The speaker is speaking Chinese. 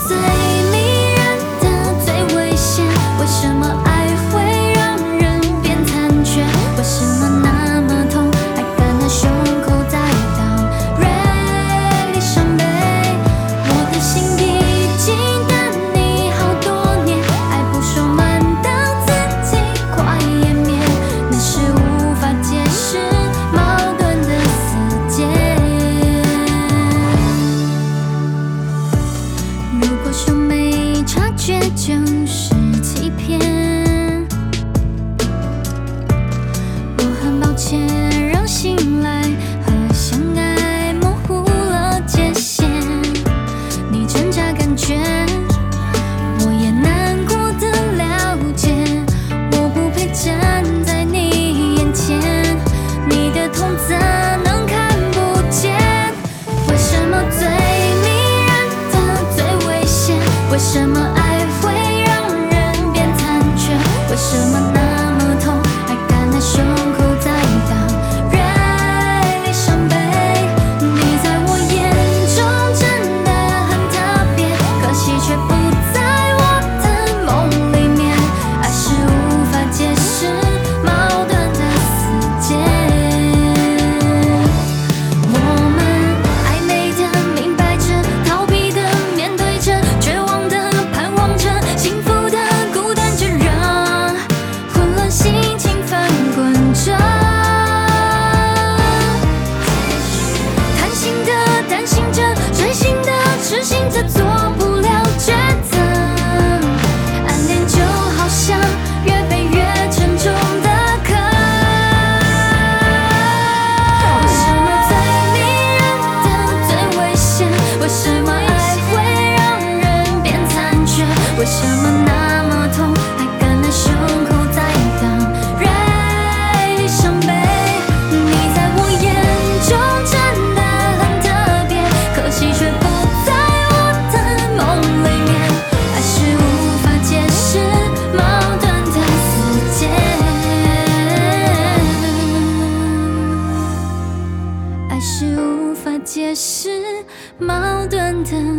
最迷人的、最危险？为什么爱会让人变残缺？为什么那么痛，还敢拿胸口在当锐利伤悲？我的心已经等你好多年，爱不说满到自己快湮灭，那是无法解释矛盾的死结。如果说没察觉就是欺骗，我很抱歉让信赖和相爱模糊了界限。你挣扎感觉，我也难过的了解，我不配站在你眼前，你的痛怎能看不见？为什么最迷人的、最危险？为什么爱会让人变残缺？为什么那么痛，还敢拿胸口在当锐利伤悲？你在我眼中真的很特别，可惜却不在我的梦里面。爱是无法解释矛盾的死结。我们暧昧的、明白着、逃避的、面对着、绝望的、盼望着、幸福的、孤单着，让混乱心情翻滚着。贪心的担心着，追星的痴心着，做不了抉择。暗恋就好像越背越沉重的壳。为什么最迷人的、最危险？为什么爱会让人变残缺？为什么那么痛，还敢拿胸口在当锐利伤悲？你在我眼中真的很特别，可惜却不在我的梦里面。爱是无法解释矛盾的死结，爱是无法解释矛盾的